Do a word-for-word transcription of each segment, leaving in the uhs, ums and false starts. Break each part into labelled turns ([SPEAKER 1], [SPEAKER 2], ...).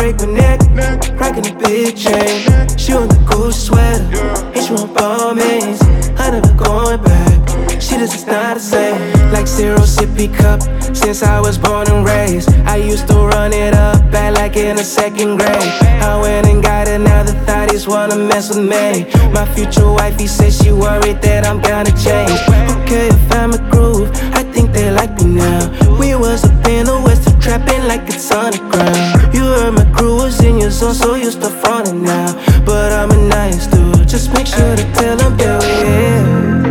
[SPEAKER 1] break my neck, rockin' a big chain. She want the Gucci sweater, and she want Balmains. I never going back, she just is not the same. Like zero sippy cup, since I was born and raised. I used to run it up, back like in the second grade. I went and got it, now the thotties wanna mess with me. My future wifey says she worried that I'm gonna change. Okay, I found my groove, I think they like me now. We was up in the west, trapping like it's on the ground. You heard my crew was in your zone, so you start fronting now. But I'm a nice dude, just make sure to tell them that we here.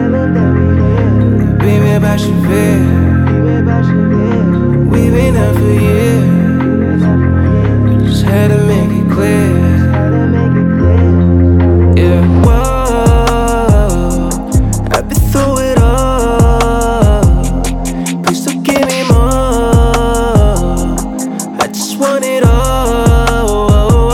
[SPEAKER 1] Baby, about your fear. We've been out for years, we just had to make it clear. Yeah, whoa, I've been through it all. Please don't give me more, I just want it all.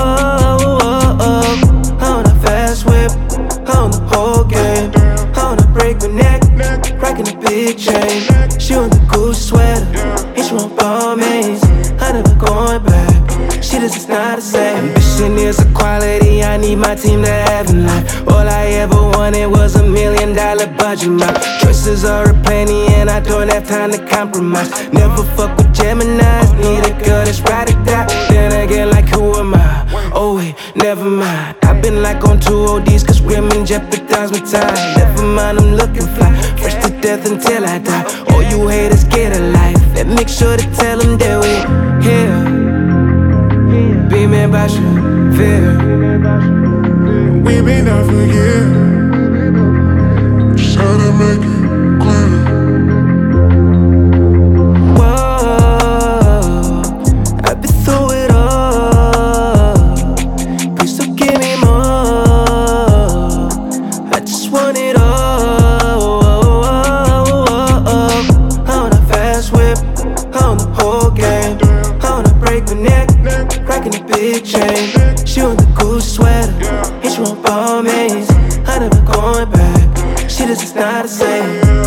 [SPEAKER 1] I want a fast whip, I want the whole game. I wanna break my neck, rockin' a big chain. She want the Gucci sweater, and she want Balmains. I never going back, she just is not the same. Ambition is a quality I need my team to have in life. All I ever wanted was a million dollar budget. My choices are plenty and I don't have time to compromise. Never fuck with Geminis, need a girl that's ride or die. Then again, like who am I? Oh wait, never mind. I've been like on two O Ds cause women jeopardize my time. Never mind, I'm looking fly, fresh to death until I die. All you haters get a life, and make sure to tell them that we here. Be me about your fear.
[SPEAKER 2] We've been out for years, just had to make it clear.
[SPEAKER 1] Whoa, I've been through it all. Please don't give me more, I just want it all. I want a fast whip, I want the whole game. I wanna break my neck, rockin' a big chain. She want the Gucci sweater, and she want Balmains. I never going back, she just is not the same.